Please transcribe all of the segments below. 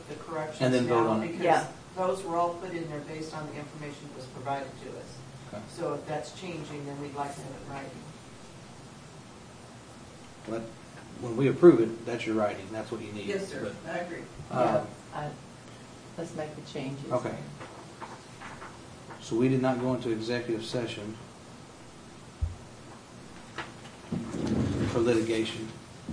the corrections and then vote on it. because those were all put in there based on the information that was provided to us. Okay. So if that's changing, then we'd like to have it writing. But when we approve it, that's your writing. That's what you need. Yes, sir. But, I agree. Let's make the changes. okay. So we did not go into executive session for litigation.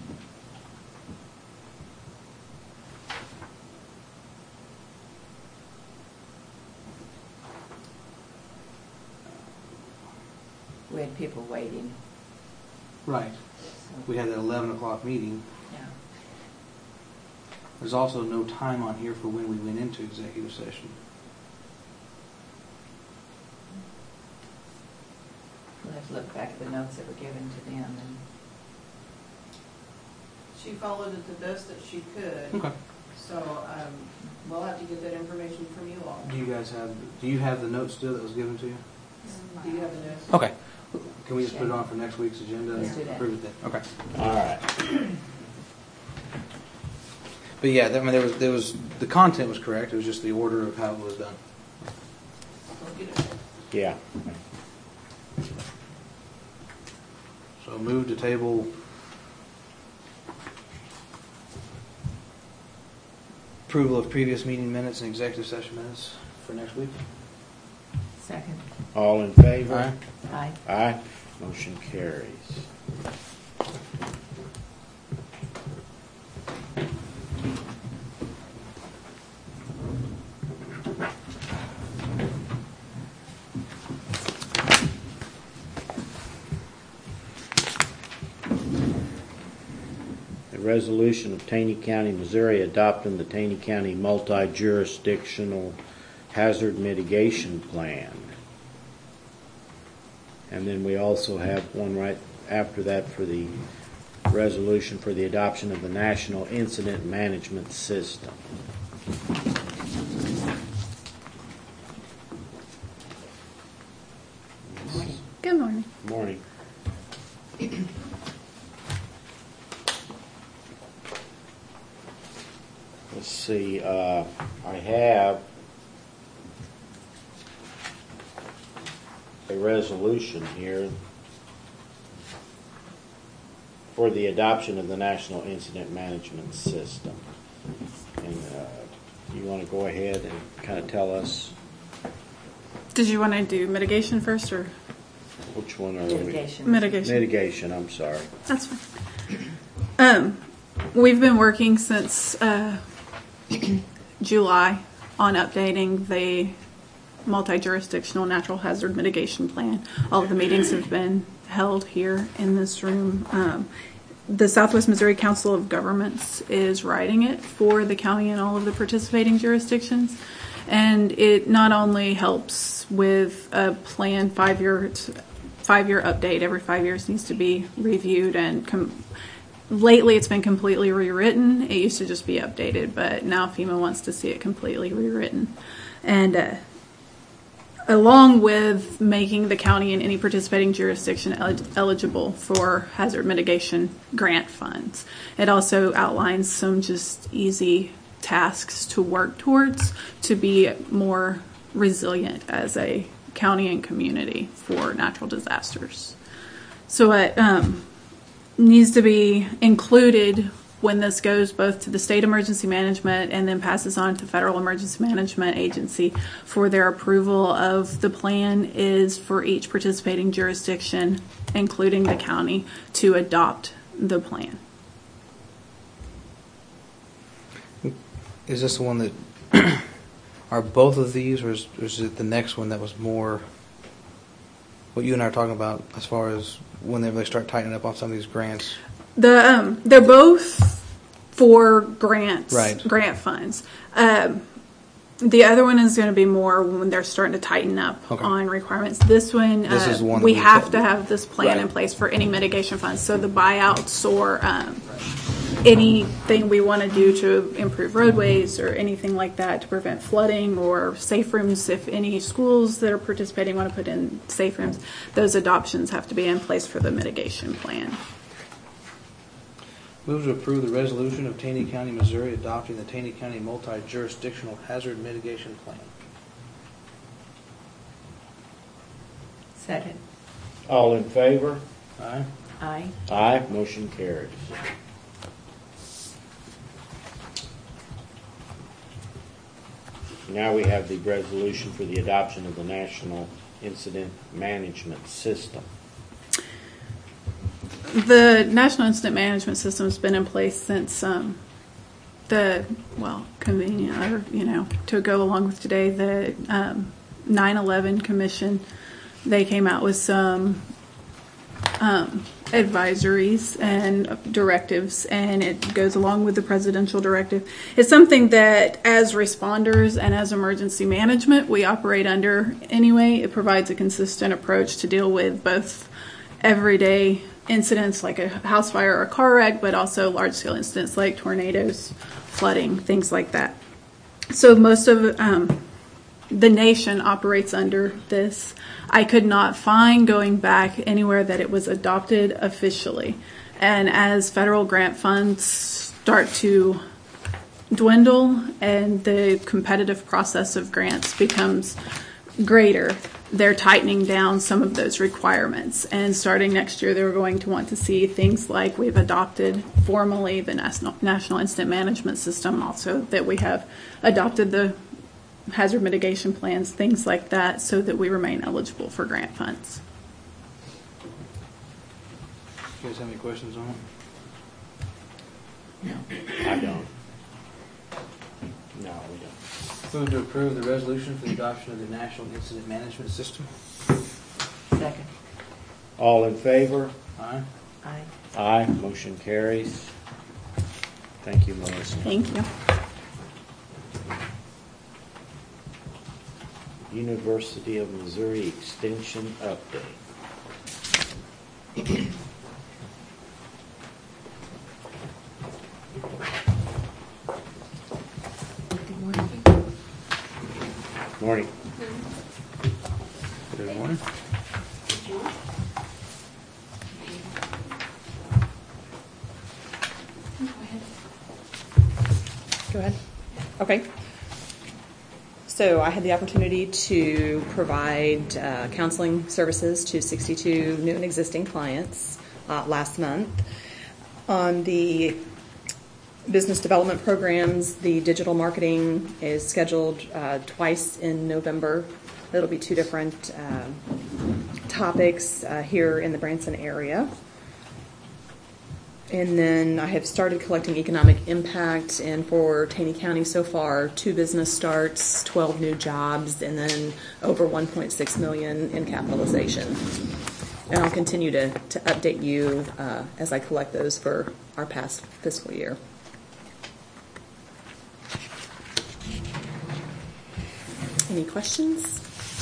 We had people waiting. Right. So, We had that 11 o'clock meeting. yeah. There's also no time on here for when we went into executive session. We'll have to look back at the notes that were given to them. And She followed it the best that she could. Okay. So we'll have to get that information from you all. Do you have the notes still that was given to you? Do you have the notes? Okay. Can we just put it on for next week's agenda? Let's do that. Approve it then. Okay. All right. But yeah, there was the content was correct. It was just the order of how it was done. We'll get it. Yeah. So move to table approval of previous meeting minutes and executive session minutes for next week. second. All in favor? Aye. Aye. Aye. Motion carries. A resolution of Taney County, Missouri adopting the Taney County Multi-Jurisdictional Hazard Mitigation Plan. And then we also have one right after that for the resolution for the adoption of the National Incident Management System. Good morning. Morning. Let's see, I have a resolution here for the adoption of the National Incident Management System. And you want to go ahead and kind of tell us Did you want to do mitigation first or which one are Litigation. mitigation? Mitigation, I'm sorry. That's fine. We've been working since July on updating the multi-jurisdictional natural hazard mitigation plan. All of the meetings have been held here in this room. The Southwest Missouri Council of Governments is writing it for the county and all of the participating jurisdictions. And it not only helps with a plan, five-year update. Every 5 years needs to be reviewed, and lately it's been completely rewritten. It used to just be updated, but now FEMA wants to see it completely rewritten. And along with making the county and any participating jurisdiction eligible for hazard mitigation grant funds, it also outlines some just easy tasks to work towards to be more resilient as a county and community for natural disasters. So it needs to be included when this goes both to the state emergency management and then passes on to federal emergency management agency for their approval of the plan, is for each participating jurisdiction, including the county, to adopt the plan. Is this the one that are both of these, or is it the next one that was more what you and I are talking about as far as when they really start tightening up on some of these grants? They're both for grants, right? Grant funds. The other one is going to be more when they're starting to tighten up on requirements. This one, is one we have to have this plan in place for any mitigation funds. So the buyouts or anything we want to do to improve roadways or anything like that to prevent flooding, or safe rooms, if any schools that are participating want to put in safe rooms, those adoptions have to be in place for the mitigation plan. Move to approve the resolution of Taney County, Missouri adopting the Taney County Multi-Jurisdictional Hazard Mitigation Plan. Second. All in favor? Aye. Aye. Aye, motion carries. Now we have the resolution for the adoption of the National Incident Management System. The National Incident Management System has been in place since convenient, or, to go along with today, the 9/11 Commission, they came out with some advisories and directives, and it goes along with the presidential directive. It's something that as responders and as emergency management we operate under anyway. It provides a consistent approach to deal with both everyday incidents like a house fire or a car wreck, but also large-scale incidents like tornadoes, flooding, things like that. So most of the nation operates under this. I could not find, going back, anywhere that it was adopted officially. And as federal grant funds start to dwindle and the competitive process of grants becomes greater, they're tightening down some of those requirements. And starting next year, they're going to want to see things like we've adopted formally the National Incident Management System, also that we have adopted the hazard mitigation plans, things like that, so that we remain eligible for grant funds. You guys have any questions on it? No. I don't. No, we don't. Move to approve the resolution for the adoption of the National Incident Management System. Second. All in favor? Aye. Aye. Aye, motion carries. Thank you, Melissa. Thank you. University of Missouri Extension update. Good morning. Morning. Good morning. Go ahead. Okay. So I had the opportunity to provide counseling services to 62 new and existing clients last month. On the business development programs, the digital marketing is scheduled twice in November. It'll be two different topics here in the Branson area. And then I have started collecting economic impact, and for Taney County so far, 2 business starts, 12 new jobs, and then over $1.6 million in capitalization. And I'll continue to update you as I collect those for our past fiscal year. Any questions?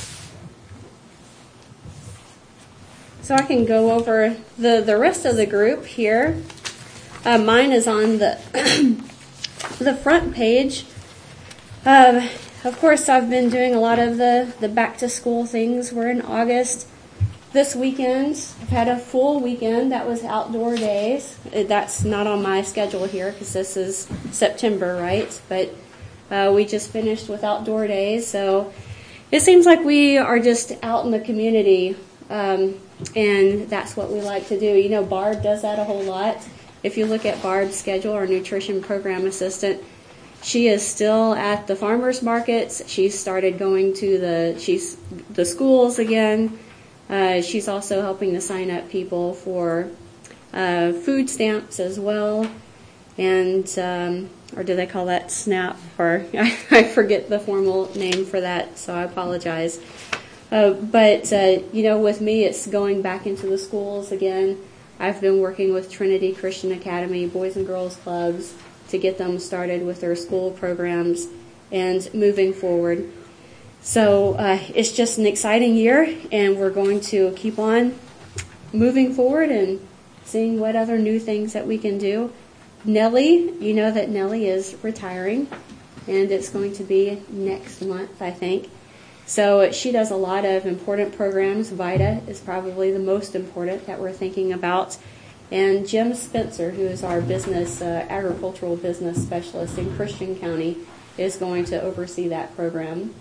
So I can go over the rest of the group here. Mine is on the the front page. Of course, I've been doing a lot of the back to school things. We're in August. This weekend, I've had a full weekend. That was outdoor days. That's not on my schedule here because this is September, right? But we just finished with outdoor days. So it seems like we are just out in the community. And that's what we like to do. You know, Barb does that a whole lot. If you look at Barb's schedule, our nutrition program assistant, she is still at the farmers markets. She's started going to the schools again. She's also helping to sign up people for food stamps as well. And, or do they call that SNAP? Or I forget the formal name for that, so I apologize. But with me, it's going back into the schools again. I've been working with Trinity Christian Academy, Boys and Girls Clubs, to get them started with their school programs and moving forward. So it's just an exciting year, and we're going to keep on moving forward and seeing what other new things that we can do. Nellie, you know that Nellie is retiring, and it's going to be next month, I think. So she does a lot of important programs. VITA is probably the most important that we're thinking about. And Jim Spencer, who is our agricultural business specialist in Christian County, is going to oversee that program.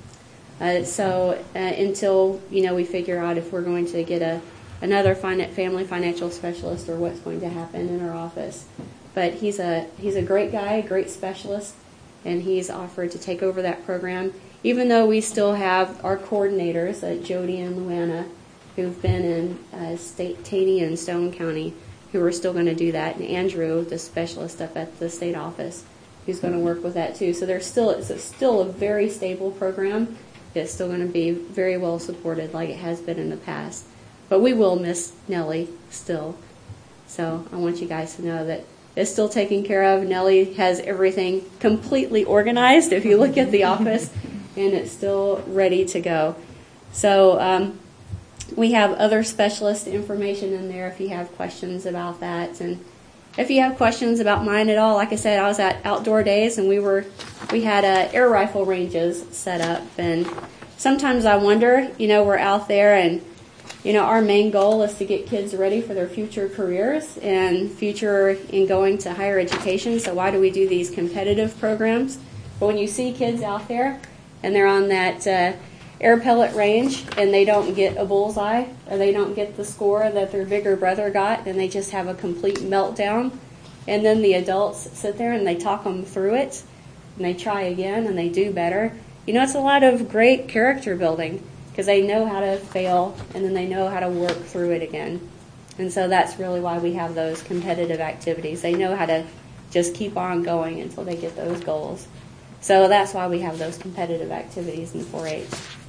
Until we figure out if we're going to get another family financial specialist or what's going to happen in our office. But he's a great guy, a great specialist, and he's offered to take over that program. Even though we still have our coordinators, Jody and Luana, who've been in Taney and Stone County, who are still going to do that, and Andrew, the specialist up at the state office, who's going to work with that too. So it's still a very stable program. It's still going to be very well supported like it has been in the past. But we will miss Nellie still. So I want you guys to know that it's still taken care of. Nellie has everything completely organized if you look at the office, and it's still ready to go. So we have other specialist information in there if you have questions about that. And if you have questions about mine at all, like I said, I was at Outdoor Days, and we had air rifle ranges set up. And sometimes I wonder, we're out there, and our main goal is to get kids ready for their future careers and future in going to higher education. So why do we do these competitive programs? But when you see kids out there and they're on that air pellet range and they don't get a bullseye or they don't get the score that their bigger brother got, and they just have a complete meltdown, and then the adults sit there and they talk them through it and they try again and they do better. It's a lot of great character building because they know how to fail and then they know how to work through it again. And so that's really why we have those competitive activities. They know how to just keep on going until they get those goals. So that's why we have those competitive activities in 4-H.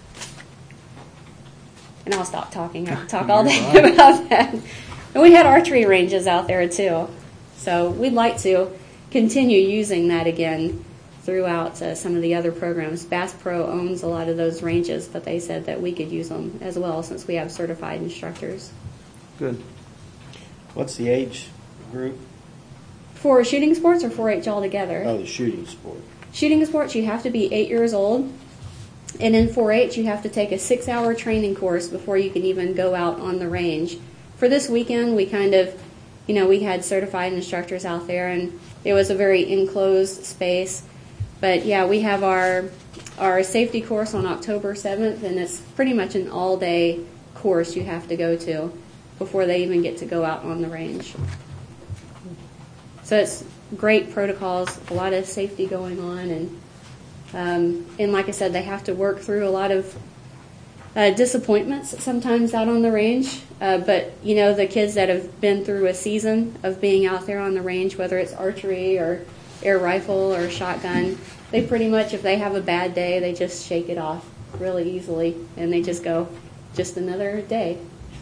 And I'll stop talking. I can talk all day about that. And we had archery ranges out there too. So we'd like to continue using that again throughout some of the other programs. Bass Pro owns a lot of those ranges, but they said that we could use them as well since we have certified instructors. Good. What's the age group? For shooting sports or 4-H altogether? Oh, the shooting sport. Shooting sports, you have to be 8 years old. And in 4-H, you have to take a 6-hour training course before you can even go out on the range. For this weekend, we we had certified instructors out there, and it was a very enclosed space. But yeah, we have our safety course on October 7th, and it's pretty much an all-day course you have to go to before they even get to go out on the range. So it's great protocols, a lot of safety going on, and like I said, they have to work through a lot of disappointments sometimes out on the range. But the kids that have been through a season of being out there on the range, whether it's archery or air rifle or shotgun, they pretty much, if they have a bad day, they just shake it off really easily, and they just go, just another day.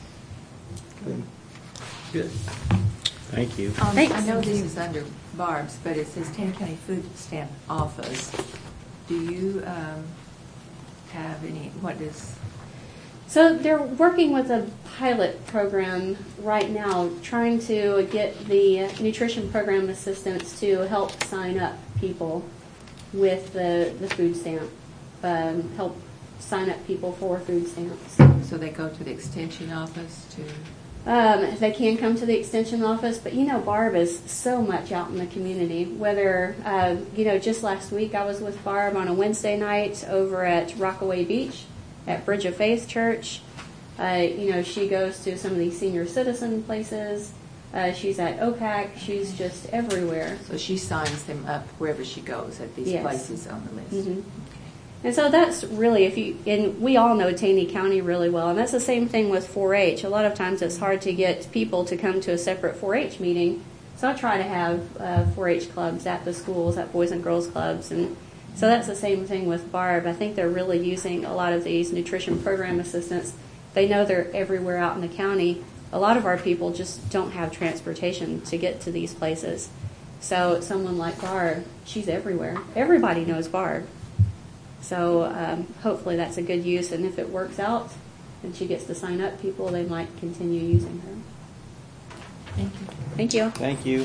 Good. Thank you. Thanks. I know this is under Barb's, but it says Taney County Food Stamp Office. Do you have any, So they're working with a pilot program right now, trying to get the nutrition program assistants to help sign up people with the food stamp, help sign up people for food stamps. so they go to the extension office to? They can come to the extension office, but Barb is so much out in the community. Whether, just last week I was with Barb on a Wednesday night over at Rockaway Beach at Bridge of Faith Church. She goes to some of these senior citizen places. She's at OPAC. She's just everywhere. So she signs them up wherever she goes at these Yes. places on the list. Mm-hmm. And so that's really, and we all know Taney County really well, and that's the same thing with 4-H. A lot of times it's hard to get people to come to a separate 4-H meeting, so I try to have 4-H clubs at the schools, at Boys and Girls Clubs, and so that's the same thing with Barb. I think they're really using a lot of these nutrition program assistants. They know they're everywhere out in the county. A lot of our people just don't have transportation to get to these places. So someone like Barb, she's everywhere. Everybody knows Barb. So hopefully that's a good use, and if it works out and she gets to sign up people, they might continue using her. Thank you. Thank you. Thank you.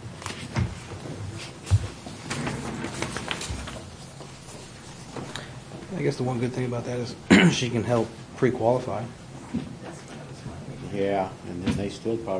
I guess the one good thing about that is she can help pre-qualify. Yeah, and then they still probably